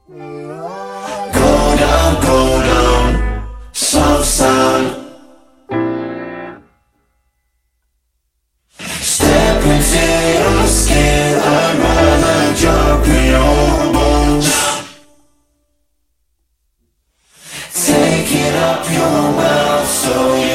Go down, soft sound. Step into your skin, I'd rather jump in your bones. Taking up your mouth so